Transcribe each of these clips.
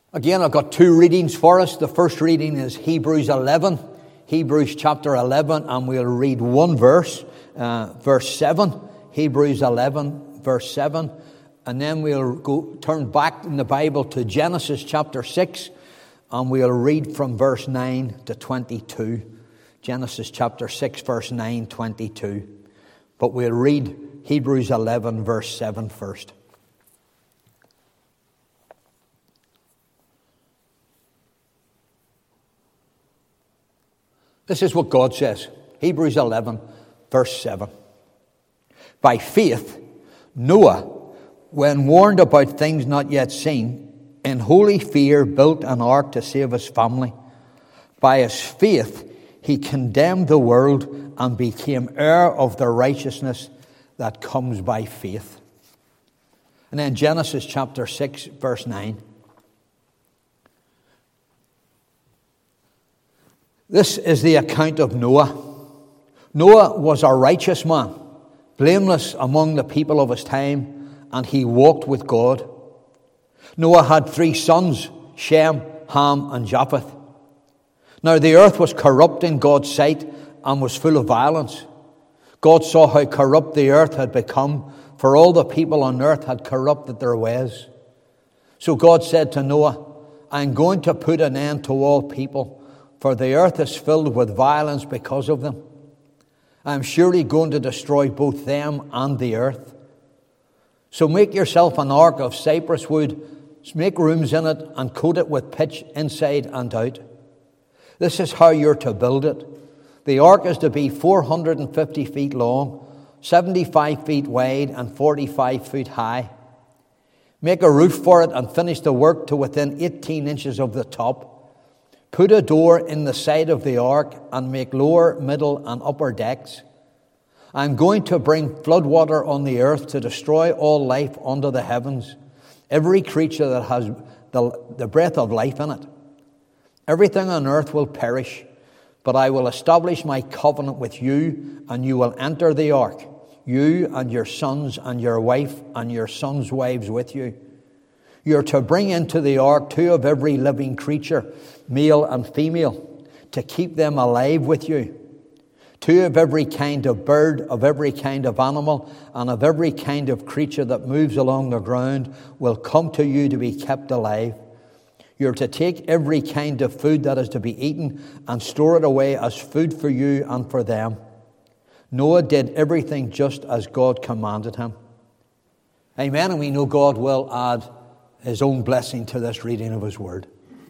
Again, I've got two readings for us. The first reading is Hebrews 11, Hebrews chapter 11, and we'll read one verse, verse 7, Hebrews 11, verse 7, and then we'll turn back in the Bible to Genesis chapter 6, and we'll read from verse 9 to 22. Genesis chapter 6, verse 9, 22. But we'll read Hebrews 11, verse 7 first. This is what God says. Hebrews 11, verse 7. By faith, Noah, when warned about things not yet seen, in holy fear built an ark to save his family. By his faith, he condemned the world and became heir of the righteousness that comes by faith. And then Genesis chapter 6, verse 9. This is the account of Noah. Noah was a righteous man, blameless among the people of his time, and he walked with God. Noah had 3 sons, Shem, Ham, and Japheth. Now the earth was corrupt in God's sight and was full of violence. God saw how corrupt the earth had become, for all the people on earth had corrupted their ways. So God said to Noah, I am going to put an end to all people, for the earth is filled with violence because of them. I am surely going to destroy both them and the earth. So make yourself an ark of cypress wood, make rooms in it, and coat it with pitch inside and out. This is how you're to build it. The ark is to be 450 feet long, 75 feet wide, and 45 feet high. Make a roof for it and finish the work to within 18 inches of the top. Put a door in the side of the ark and make lower, middle, and upper decks. I am going to bring floodwater on the earth to destroy all life under the heavens, every creature that has the breath of life in it. Everything on earth will perish, but I will establish my covenant with you, and you will enter the ark, you and your sons and your wife and your sons' wives with you. You are to bring into the ark 2 of every living creature, male and female, to keep them alive with you. 2 of every kind of bird, of every kind of animal, and of every kind of creature that moves along the ground will come to you to be kept alive. You are to take every kind of food that is to be eaten and store it away as food for you and for them. Noah did everything just as God commanded him. Amen. And we know God will add his own blessing to this reading of his word.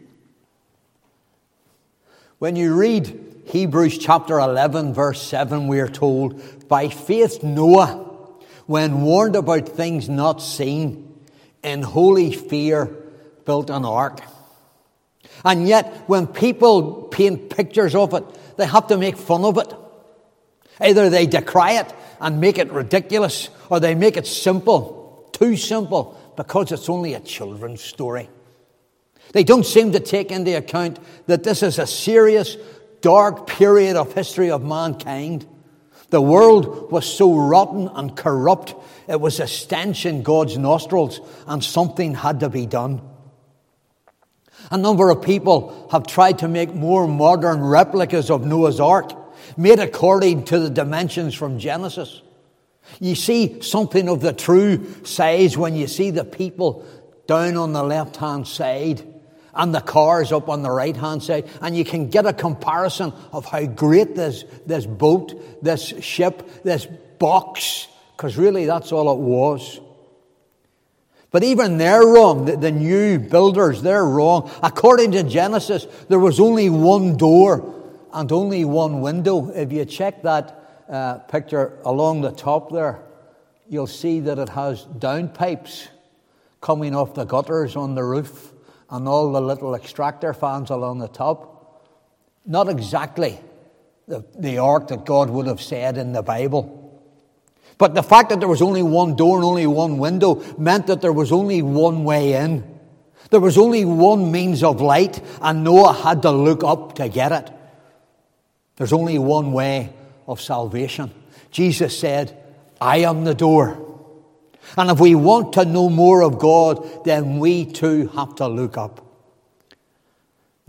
When you read Hebrews chapter 11, verse 7, we are told, by faith Noah, when warned about things not seen, in holy fear built an ark. And yet, when people paint pictures of it, they have to make fun of it. Either they decry it and make it ridiculous, or they make it simple, too simple, because it's only a children's story. They don't seem to take into account that this is a serious, dark period of history of mankind. The world was so rotten and corrupt, it was a stench in God's nostrils, and something had to be done. A number of people have tried to make more modern replicas of Noah's Ark, made according to the dimensions from Genesis. You see something of the true size when you see the people down on the left-hand side and the cars up on the right-hand side, and you can get a comparison of how great this boat, this ship, this box, because really that's all it was. But even they're wrong. The new builders, they're wrong. According to Genesis, there was only one door and only one window. If you check that picture along the top there, you'll see that it has downpipes coming off the gutters on the roof and all the little extractor fans along the top. Not exactly the ark that God would have said in the Bible. But the fact that there was only one door and only one window meant that there was only one way in. There was only one means of light, and Noah had to look up to get it. There's only one way of salvation. Jesus said, I am the door. And if we want to know more of God, then we too have to look up.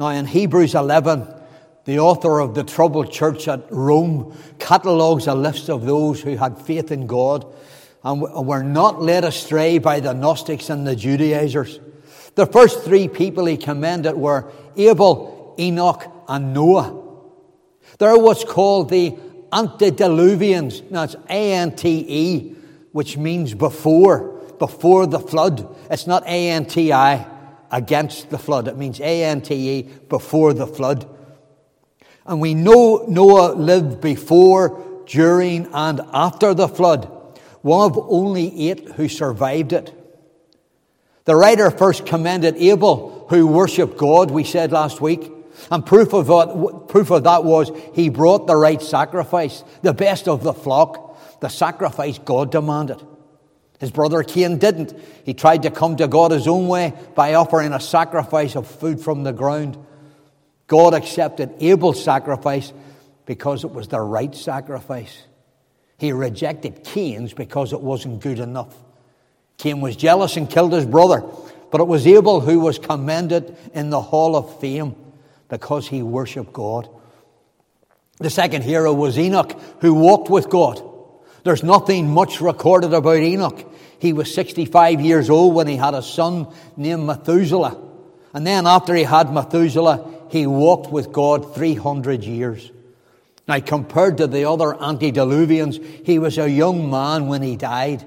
Now in Hebrews 11, the author of the troubled church at Rome catalogues a list of those who had faith in God and were not led astray by the Gnostics and the Judaizers. The first three people he commended were Abel, Enoch, and Noah. They're what's called the antediluvians. Now it's A-N-T-E, which means before the flood. It's not A-N-T-I, against the flood. It means A-N-T-E, before the flood. And we know Noah lived before, during, and after the flood. One of only 8 who survived it. The writer first commended Abel, who worshipped God, we said last week. And proof of that was he brought the right sacrifice, the best of the flock, the sacrifice God demanded. His brother Cain didn't. He tried to come to God his own way by offering a sacrifice of food from the ground. God accepted Abel's sacrifice because it was the right sacrifice. He rejected Cain's because it wasn't good enough. Cain was jealous and killed his brother, but it was Abel who was commended in the Hall of Fame because he worshipped God. The second hero was Enoch, who walked with God. There's nothing much recorded about Enoch. He was 65 years old when he had a son named Methuselah. And then after he had Methuselah, he walked with God 300 years. Now, compared to the other antediluvians, he was a young man when he died.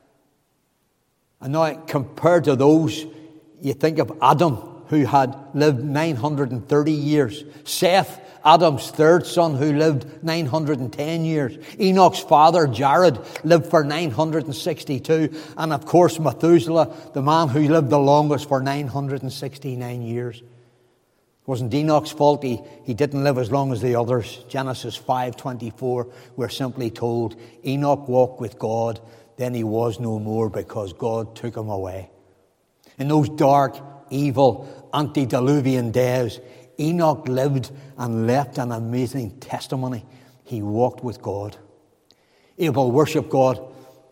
And now, compared to those, you think of Adam, who had lived 930 years. Seth, Adam's third son, who lived 910 years. Enoch's father, Jared, lived for 962. And of course, Methuselah, the man who lived the longest for 969 years. It wasn't Enoch's fault he didn't live as long as the others. Genesis 5:24, we're simply told, Enoch walked with God, then he was no more because God took him away. In those dark, evil, antediluvian days, Enoch lived and left an amazing testimony. He walked with God. Abel worshipped God.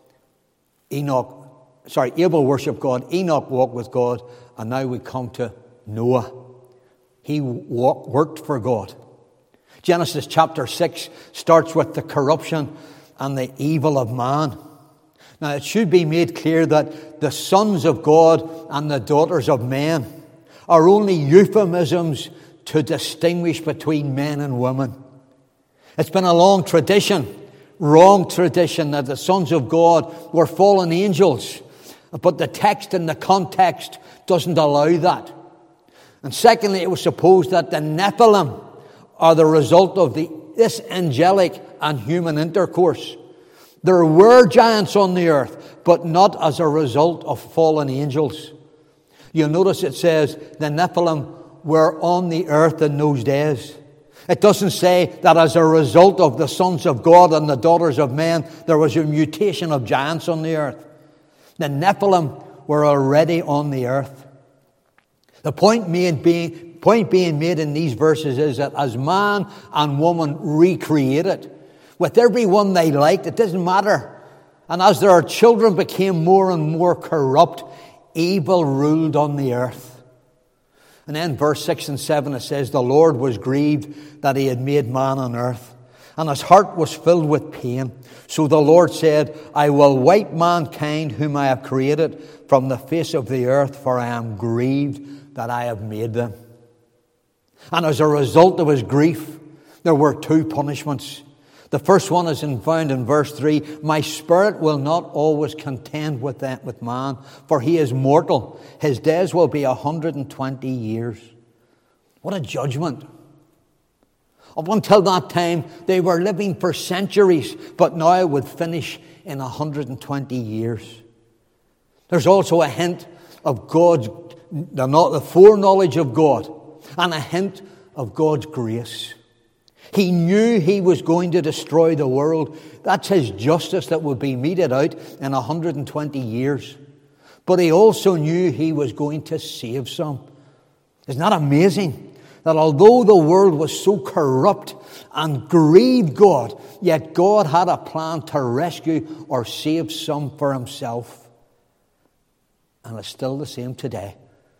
Abel worshipped God. Enoch walked with God. And now we come to Noah. He worked for God. Genesis chapter 6 starts with the corruption and the evil of man. Now, it should be made clear that the sons of God and the daughters of men are only euphemisms to distinguish between men and women. It's been a long tradition, wrong tradition, that the sons of God were fallen angels. But the text and the context doesn't allow that. And secondly, it was supposed that the Nephilim are the result of this angelic and human intercourse. There were giants on the earth, but not as a result of fallen angels. You'll notice it says the Nephilim were on the earth in those days. It doesn't say that as a result of the sons of God and the daughters of men, there was a mutation of giants on the earth. The Nephilim were already on the earth. The point being made in these verses is that as man and woman recreated, with everyone they liked, it doesn't matter. And as their children became more and more corrupt, evil ruled on the earth. And then verse 6 and 7, it says, the Lord was grieved that he had made man on earth, and his heart was filled with pain. So the Lord said, I will wipe mankind whom I have created from the face of the earth, for I am grieved that I have made them. And as a result of his grief, there were 2 punishments. The first one is found in verse 3. My spirit will not always contend with man, for he is mortal. His days will be 120 years. What a judgment. Up until that time, they were living for centuries, but now it would finish in 120 years. There's also a hint of the foreknowledge of God, and a hint of God's grace. He knew he was going to destroy the world. That's his justice that would be meted out in 120 years. But he also knew he was going to save some. Isn't that amazing? That although the world was so corrupt and grieved God, yet God had a plan to rescue or save some for himself. And it's still the same today.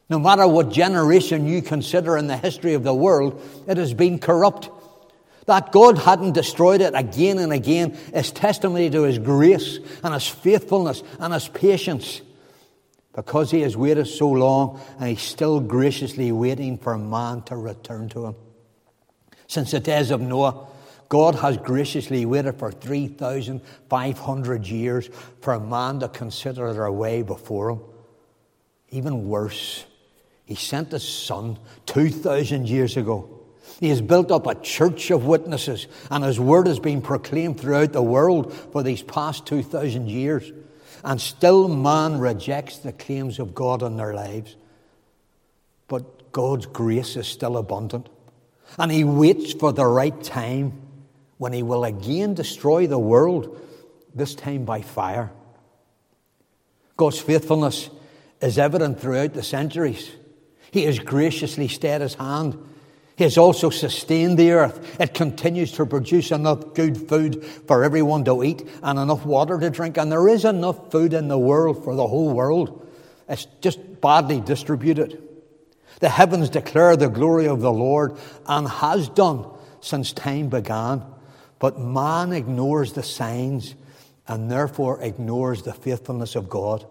No matter what generation you consider in the history of the world, it has been corrupt. That God hadn't destroyed it again and again is testimony to His grace and His faithfulness and His patience. Because He has waited so long, and He's still graciously waiting for man to return to Him. Since the days of Noah, God has graciously waited for 3,500 years for man to consider their way before Him. Even worse, He sent His Son 2,000 years ago. He has built up a church of witnesses, and His word has been proclaimed throughout the world for these past 2,000 years. And still man rejects the claims of God in their lives. But God's grace is still abundant. And He waits for the right time when He will again destroy the world, this time by fire. God's faithfulness is evident throughout the centuries. He has graciously stayed His hand. He has also sustained the earth. It continues to produce enough good food for everyone to eat and enough water to drink. And there is enough food in the world for the whole world. It's just badly distributed. The heavens declare the glory of the Lord, and has done since time began. But man ignores the signs and therefore ignores the faithfulness of God.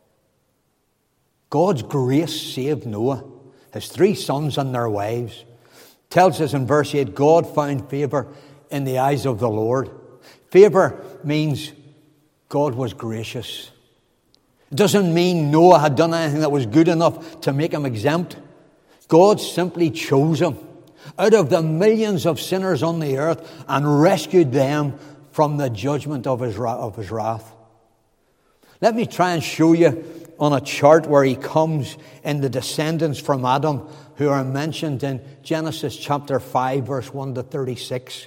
God's grace saved Noah, his 3 sons and their wives. Tells us in verse 8, God found favor in the eyes of the Lord. Favor means God was gracious. It doesn't mean Noah had done anything that was good enough to make him exempt. God simply chose him out of the millions of sinners on the earth and rescued them from the judgment of his wrath. Let me try and show you on a chart where he comes in the descendants from Adam who are mentioned in Genesis chapter 5, verse 1 to 36.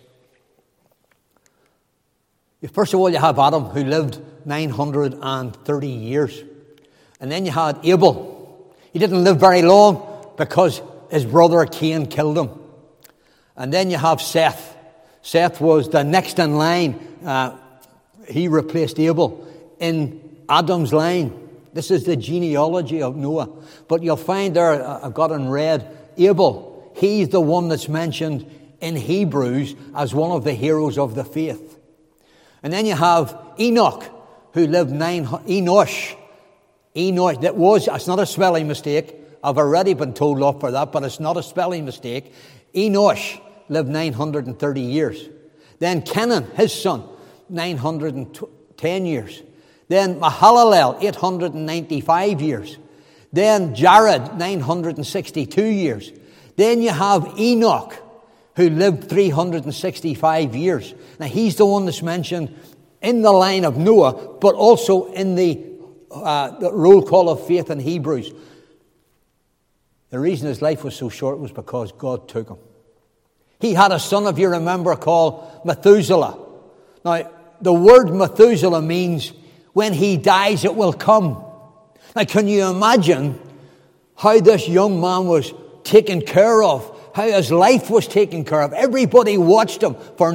First of all, you have Adam, who lived 930 years. And then you had Abel. He didn't live very long because his brother Cain killed him. And then you have Seth. Seth was the next in line. He replaced Abel in Adam's line. This is the genealogy of Noah. But you'll find there, I've got in red, Abel. He's the one that's mentioned in Hebrews as one of the heroes of the faith. And then you have Enoch, who lived Enosh. It's not a spelling mistake. I've already been told off for that, but it's not a spelling mistake. Enosh lived 930 years. Then Kenan, his son, 910 years. Then Mahalalel, 895 years. Then Jared, 962 years. Then you have Enoch, who lived 365 years. Now, he's the one that's mentioned in the line of Noah, but also in the roll call of faith in Hebrews. The reason his life was so short was because God took him. He had a son, if you remember, called Methuselah. Now, the word Methuselah means when he dies, it will come. Now, can you imagine how this young man was taken care of? How his life was taken care of? Everybody watched him for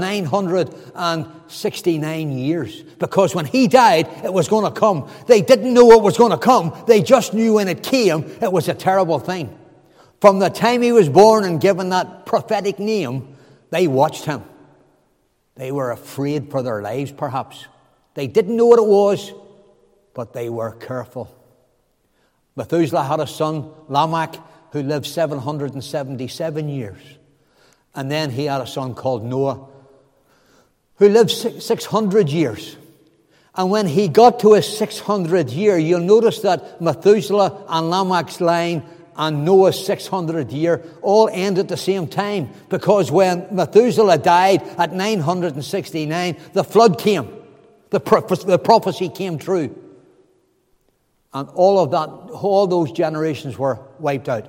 969 years. Because when he died, it was going to come. They didn't know it was going to come. They just knew when it came, it was a terrible thing. From the time he was born and given that prophetic name, they watched him. They were afraid for their lives, perhaps. They didn't know what it was, but they were careful. Methuselah had a son, Lamech, who lived 777 years. And then he had a son called Noah, who lived 600 years. And when he got to his 600th year, you'll notice that Methuselah and Lamech's line and Noah's 600th year all end at the same time. Because when Methuselah died at 969, the flood came. The prophecy came true. And all those generations were wiped out.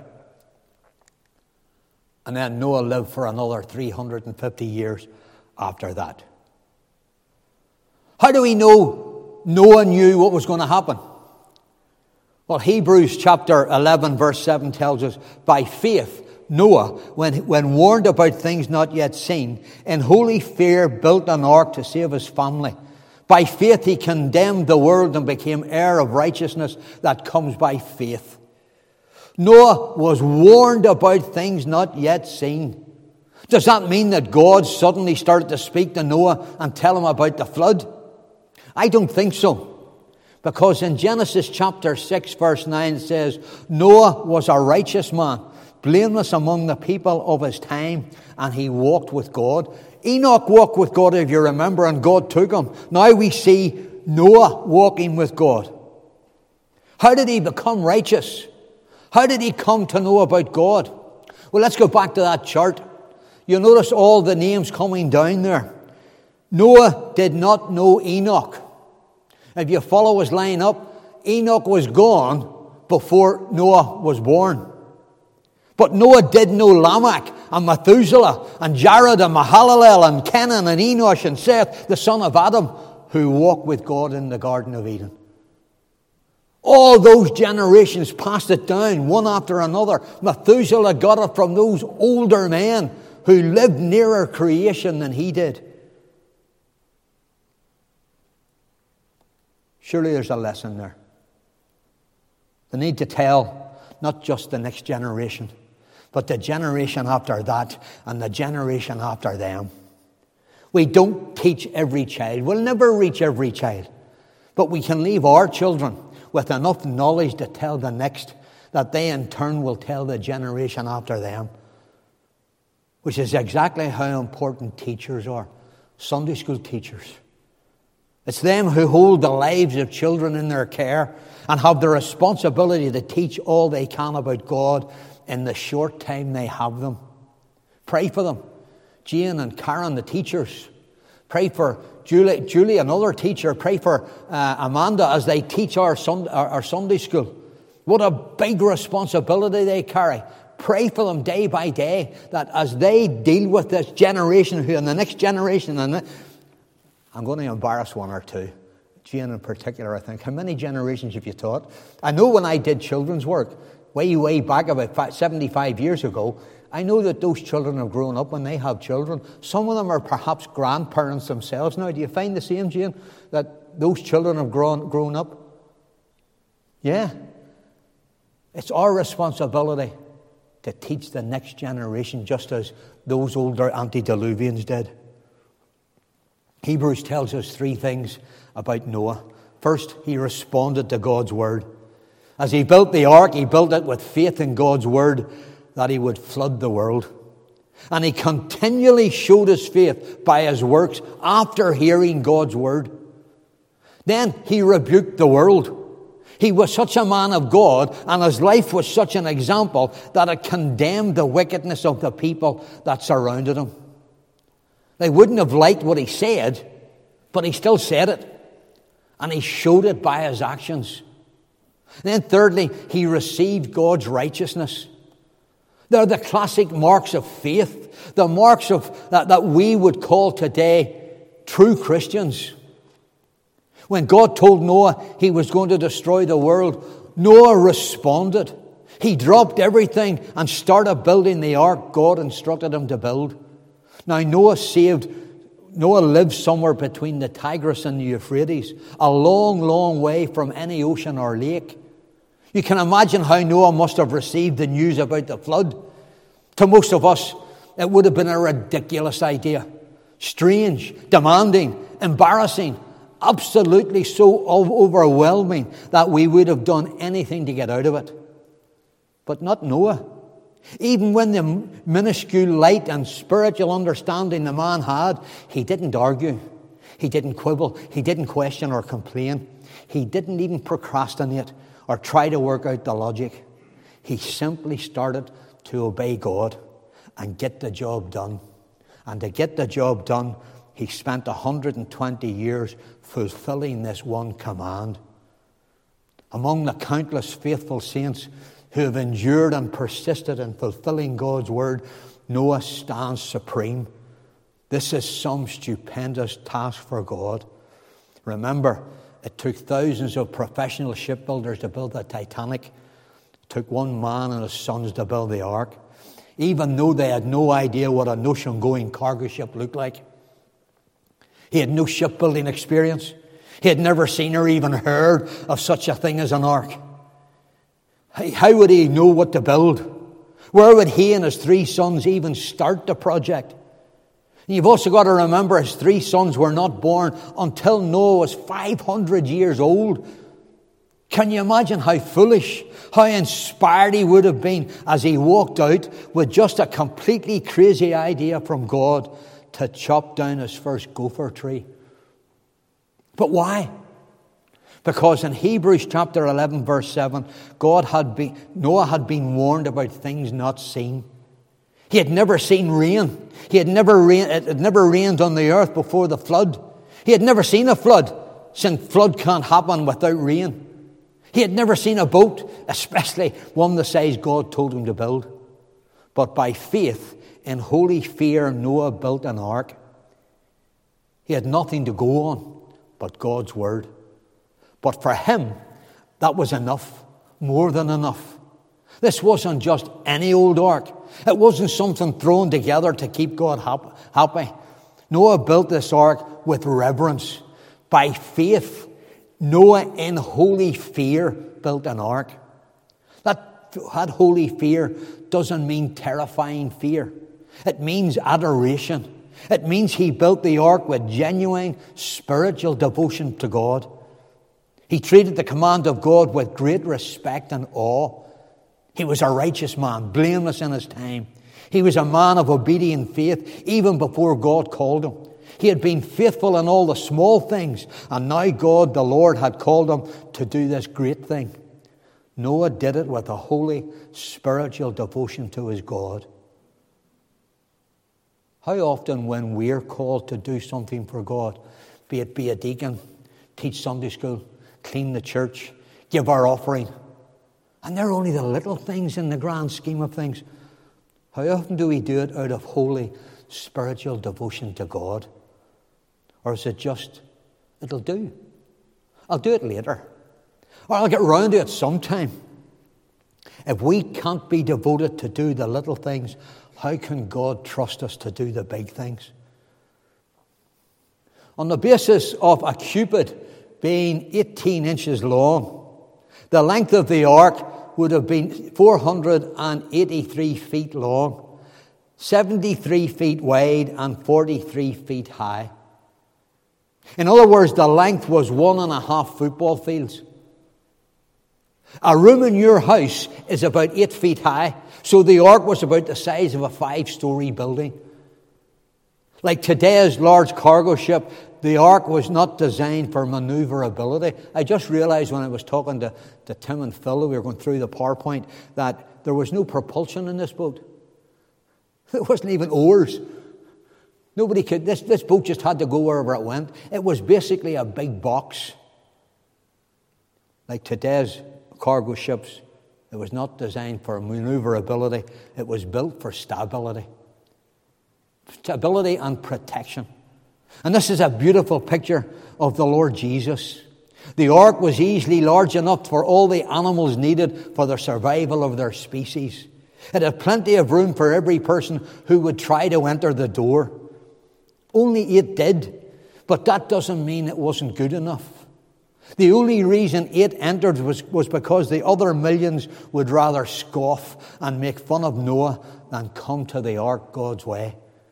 And then Noah lived for another 350 years after that. How do we know Noah knew what was going to happen? Well, Hebrews chapter 11, verse 7 tells us, by faith, Noah, when warned about things not yet seen, in holy fear built an ark to save his family. By faith he condemned the world and became heir of righteousness that comes by faith. Noah was warned about things not yet seen. Does that mean that God suddenly started to speak to Noah and tell him about the flood? I don't think so. Because in Genesis chapter 6 verse 9 it says, Noah was a righteous man, blameless among the people of his time, and he walked with God. Enoch walked with God, if you remember, and God took him. Now we see Noah walking with God. How did he become righteous? How did he come to know about God? Well, let's go back to that chart. You'll notice all the names coming down there. Noah did not know Enoch. If you follow his line up, Enoch was gone before Noah was born. But Noah did know Lamech and Methuselah and Jared and Mahalalel and Kenan and Enosh and Seth, the son of Adam, who walked with God in the Garden of Eden. All those generations passed it down, one after another. Methuselah got it from those older men who lived nearer creation than he did. Surely there's a lesson there. The need to tell not just the next generation, but the generation after that and the generation after them. We don't teach every child. We'll never reach every child. But we can leave our children with enough knowledge to tell the next, that they in turn will tell the generation after them. Which is exactly how important teachers are. Sunday school teachers. It's them who hold the lives of children in their care and have the responsibility to teach all they can about God in the short time they have them. Pray for them. Jane and Karen, the teachers. Pray for Julie, another teacher. Pray for Amanda as they teach our Sunday school. What a big responsibility they carry. Pray for them day by day, that as they deal with this generation who and the next generation, and I'm going to embarrass one or two. Jane in particular, I think. How many generations have you taught? I know when I did children's work, way back about 75 years ago, I know that those children have grown up when they have children. Some of them are perhaps grandparents themselves now. Do you find the same, Jane, that those children have grown up? Yeah. It's our responsibility to teach the next generation just as those older antediluvians did. Hebrews tells us three things about Noah. First, he responded to God's word. As he built the ark, he built it with faith in God's word that he would flood the world. And he continually showed his faith by his works after hearing God's word. Then he rebuked the world. He was such a man of God, and his life was such an example that it condemned the wickedness of the people that surrounded him. They wouldn't have liked what he said, but he still said it. And he showed it by his actions. Then thirdly, he received God's righteousness. They're the classic marks of faith, the marks of that we would call today true Christians. When God told Noah he was going to destroy the world, Noah responded. He dropped everything and started building the ark God instructed him to build. Now Noah lived somewhere between the Tigris and the Euphrates, a long, long way from any ocean or lake. You can imagine how Noah must have received the news about the flood. To most of us, it would have been a ridiculous idea. Strange, demanding, embarrassing, absolutely so overwhelming that we would have done anything to get out of it. But not Noah. Even when the minuscule light and spiritual understanding the man had, he didn't argue. He didn't quibble. He didn't question or complain. He didn't even procrastinate or try to work out the logic. He simply started to obey God and get the job done. And to get the job done, he spent 120 years fulfilling this one command. Among the countless faithful saints who have endured and persisted in fulfilling God's word, Noah stands supreme. This is some stupendous task for God. Remember, it took thousands of professional shipbuilders to build the Titanic. It took one man and his sons to build the ark, even though they had no idea what an ocean-going cargo ship looked like. He had no shipbuilding experience. He had never seen or even heard of such a thing as an ark. How would he know what to build? Where would he and his 3 sons even start the project? And you've also got to remember his 3 sons were not born until Noah was 500 years old. Can you imagine how foolish, how inspired he would have been as he walked out with just a completely crazy idea from God to chop down his first gopher tree? But why? Because in Hebrews chapter 11 verse 7, Noah had been warned about things not seen. He had never seen rain. It had never rained on the earth before the flood. He had never seen a flood, since flood can't happen without rain. He had never seen a boat, especially one the size God told him to build. But by faith, in holy fear, Noah built an ark. He had nothing to go on but God's word. But for him, that was enough, more than enough. This wasn't just any old ark. It wasn't something thrown together to keep God happy. Noah built this ark with reverence. By faith, Noah, in holy fear, built an ark. That holy fear doesn't mean terrifying fear. It means adoration. It means he built the ark with genuine spiritual devotion to God. He treated the command of God with great respect and awe. He was a righteous man, blameless in his time. He was a man of obedient faith even before God called him. He had been faithful in all the small things, and now God, the Lord, had called him to do this great thing. Noah did it with a holy, spiritual devotion to his God. How often when we're called to do something for God, be it be a deacon, teach Sunday school, clean the church, give our offering, and they're only the little things in the grand scheme of things, how often do we do it out of holy, spiritual devotion to God? Or is it just, it'll do. I'll do it later. Or I'll get round to it sometime. If we can't be devoted to do the little things, how can God trust us to do the big things? On the basis of a cubit being 18 inches long, the length of the ark would have been 483 feet long, 73 feet wide, and 43 feet high. In other words, the length was 1.5 football fields. A room in your house is about 8 feet high, so the ark was about the size of a 5-story building. Like today's large cargo ship, the ark was not designed for maneuverability. I just realized when I was talking to Tim and Phil, we were going through the PowerPoint, that there was no propulsion in this boat. There wasn't even oars. Nobody could, this boat just had to go wherever it went. It was basically a big box. Like today's cargo ships, it was not designed for maneuverability. It was built for stability. Stability and protection. And this is a beautiful picture of the Lord Jesus. The ark was easily large enough for all the animals needed for the survival of their species. It had plenty of room for every person who would try to enter the door. Only 8 did, but that doesn't mean it wasn't good enough. The only reason 8 entered was because the other millions would rather scoff and make fun of Noah than come to the ark God's way.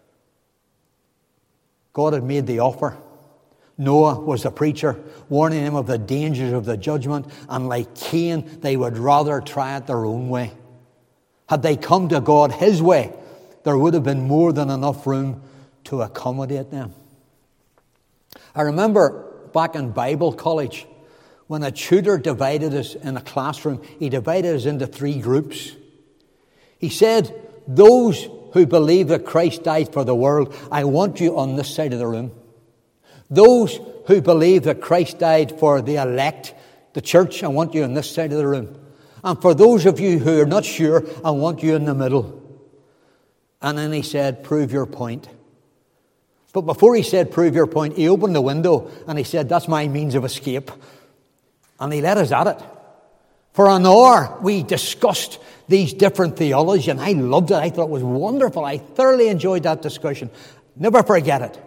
God had made the offer. Noah was the preacher, warning him of the dangers of the judgment, and like Cain, they would rather try it their own way. Had they come to God his way, there would have been more than enough room to accommodate them. I remember back in Bible college, when a tutor divided us in a classroom, he divided us into 3 groups. He said, those who believe that Christ died for the world, I want you on this side of the room. Those who believe that Christ died for the elect, the church, I want you on this side of the room. And for those of you who are not sure, I want you in the middle. And then he said, prove your point. But before he said, prove your point, he opened the window and he said, that's my means of escape. And he let us at it. For an hour, we discussed these different theologies, and I loved it. I thought it was wonderful. I thoroughly enjoyed that discussion. Never forget it.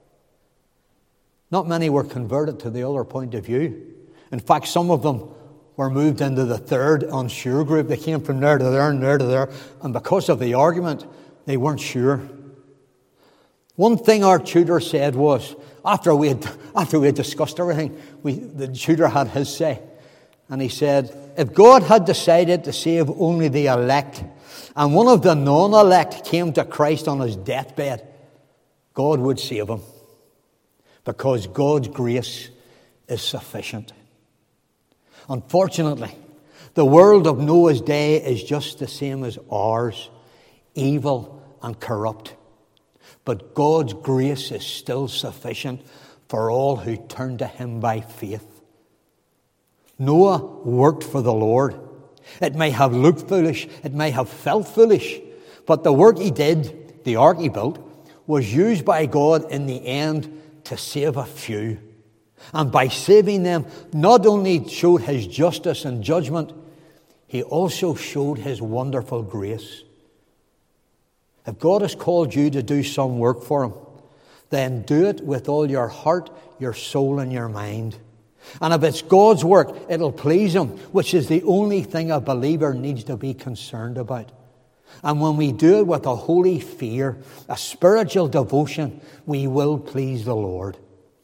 Not many were converted to the other point of view. In fact, some of them were moved into the third unsure group. They came from there to there and there to there. And because of the argument, they weren't sure. One thing our tutor said was, after we had discussed everything, the tutor had his say. And he said, if God had decided to save only the elect, and one of the non-elect came to Christ on his deathbed, God would save him. Because God's grace is sufficient. Unfortunately, the world of Noah's day is just the same as ours, evil and corrupt. But God's grace is still sufficient for all who turn to him by faith. Noah worked for the Lord. It may have looked foolish, it may have felt foolish, but the work he did, the ark he built, was used by God in the end to save a few. And by saving them, not only showed his justice and judgment, he also showed his wonderful grace. If God has called you to do some work for him, then do it with all your heart, your soul, and your mind. And if it's God's work, it'll please him, which is the only thing a believer needs to be concerned about. And when we do it with a holy fear, a spiritual devotion, we will please the Lord.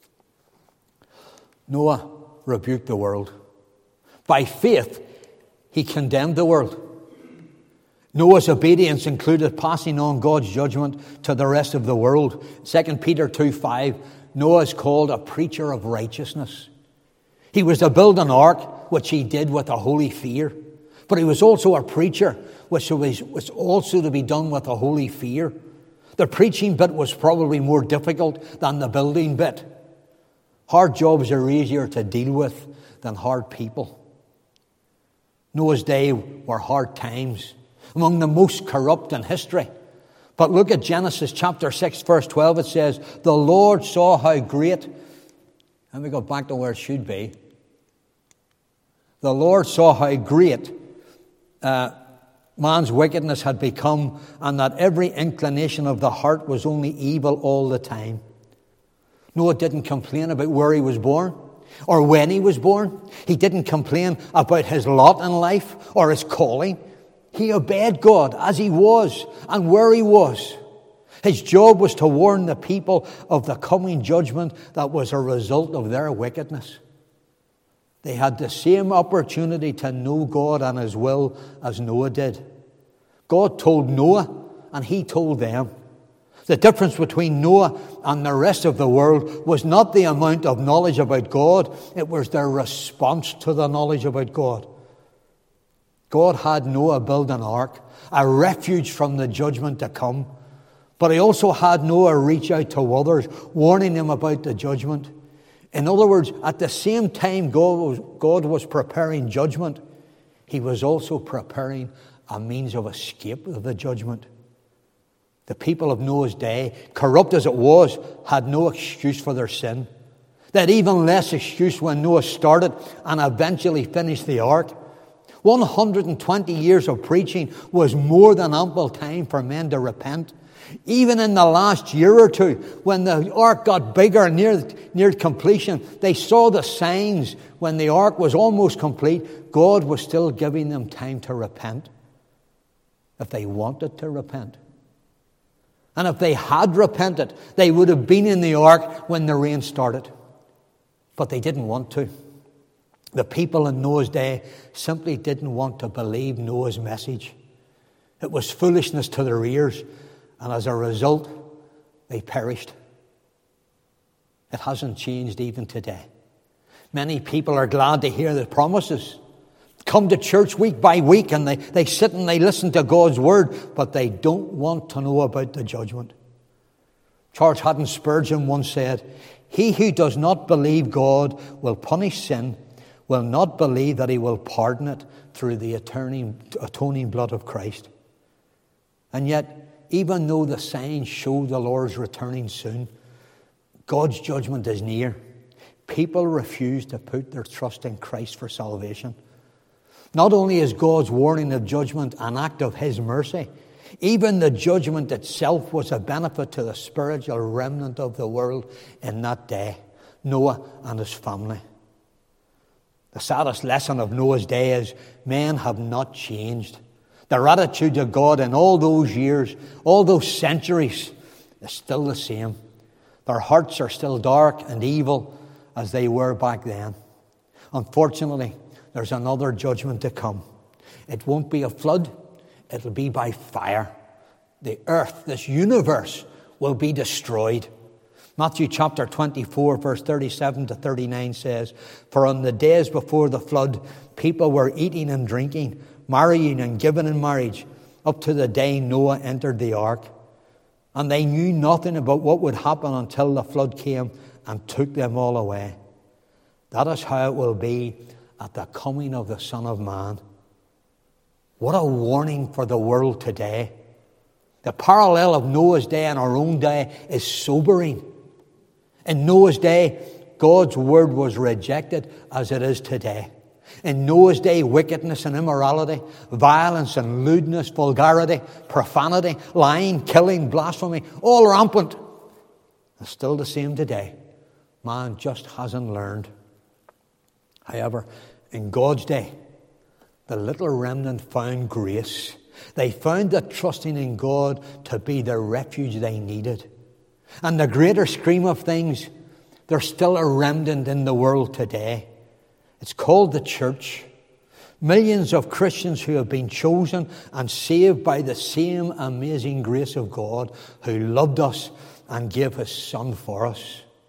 Noah rebuked the world. By faith, he condemned the world. Noah's obedience included passing on God's judgment to the rest of the world. 2 Peter 2:5, Noah is called a preacher of righteousness. He was to build an ark, which he did with a holy fear. But he was also a preacher, which was also to be done with a holy fear. The preaching bit was probably more difficult than the building bit. Hard jobs are easier to deal with than hard people. Noah's day were hard times, among the most corrupt in history. But look at Genesis chapter 6, verse 12. It says, the Lord saw how great, and we go back to where it should be. The Lord saw how great man's wickedness had become, and that every inclination of the heart was only evil all the time. Noah didn't complain about where he was born or when he was born. He didn't complain about his lot in life or his calling. He obeyed God as he was and where he was. His job was to warn the people of the coming judgment that was a result of their wickedness. They had the same opportunity to know God and his will as Noah did. God told Noah and he told them. The difference between Noah and the rest of the world was not the amount of knowledge about God, it was their response to the knowledge about God. God had Noah build an ark, a refuge from the judgment to come. But he also had Noah reach out to others, warning them about the judgment. In other words, at the same time God was preparing judgment, he was also preparing a means of escape of the judgment. The people of Noah's day, corrupt as it was, had no excuse for their sin. They had even less excuse when Noah started and eventually finished the ark. 120 years of preaching was more than ample time for men to repent. Even in the last year or two, when the ark got bigger and near completion, they saw the signs. When the ark was almost complete, God was still giving them time to repent, if they wanted to repent. And if they had repented, they would have been in the ark when the rain started. But they didn't want to. The people in Noah's day simply didn't want to believe Noah's message. It was foolishness to their ears, and as a result, they perished. It hasn't changed even today. Many people are glad to hear the promises. Come to church week by week, and they sit and they listen to God's word, but they don't want to know about the judgment. Charles Haddon Spurgeon once said, he who does not believe God will punish sin will not believe that he will pardon it through the atoning blood of Christ. And yet, even though the signs show the Lord's returning soon, God's judgment is near. People refuse to put their trust in Christ for salvation. Not only is God's warning of judgment an act of his mercy, even the judgment itself was a benefit to the spiritual remnant of the world in that day, Noah and his family. The saddest lesson of Noah's day is men have not changed. Their attitude to God in all those years, all those centuries, is still the same. Their hearts are still dark and evil as they were back then. Unfortunately, there's another judgment to come. It won't be a flood, it'll be by fire. The earth, this universe, will be destroyed. Matthew chapter 24, verse 37 to 39 says, "For on the days before the flood, people were eating and drinking, marrying and giving in marriage, up to the day Noah entered the ark. And they knew nothing about what would happen until the flood came and took them all away. That is how it will be at the coming of the Son of Man." What a warning for the world today. The parallel of Noah's day and our own day is sobering. In Noah's day, God's word was rejected as it is today. In Noah's day, wickedness and immorality, violence and lewdness, vulgarity, profanity, lying, killing, blasphemy, all rampant. It's still the same today. Man just hasn't learned. However, in God's day, the little remnant found grace. They found that trusting in God to be the refuge they needed. And the greater scheme of things, there's still a remnant in the world today. It's called the church. Millions of Christians who have been chosen and saved by the same amazing grace of God, who loved us and gave his Son for us.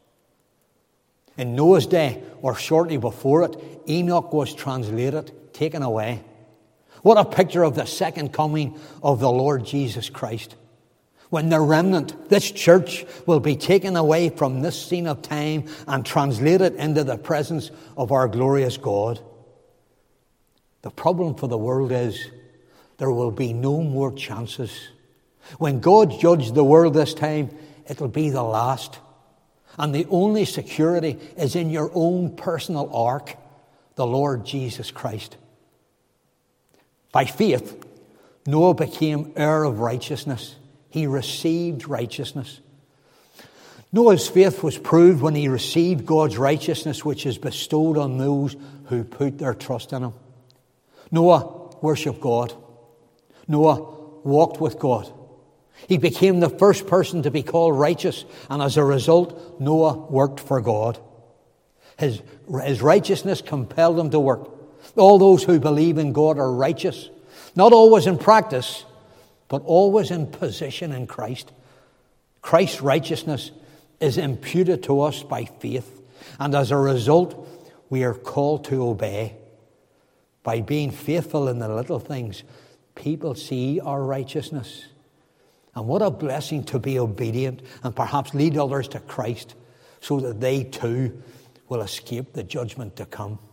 In Noah's day, or shortly before it, Enoch was translated, taken away. What a picture of the second coming of the Lord Jesus Christ. When the remnant, this church, will be taken away from this scene of time and translated into the presence of our glorious God. The problem for the world is there will be no more chances. When God judged the world this time, it'll be the last. And the only security is in your own personal ark, the Lord Jesus Christ. By faith, Noah became heir of righteousness. He received righteousness. Noah's faith was proved when he received God's righteousness, which is bestowed on those who put their trust in him. Noah worshipped God. Noah walked with God. He became the first person to be called righteous, and as a result, Noah worked for God. His righteousness compelled him to work. All those who believe in God are righteous, not always in practice, but always in position in Christ. Christ's righteousness is imputed to us by faith, and as a result, we are called to obey. By being faithful in the little things, people see our righteousness. And what a blessing to be obedient and perhaps lead others to Christ so that they too will escape the judgment to come.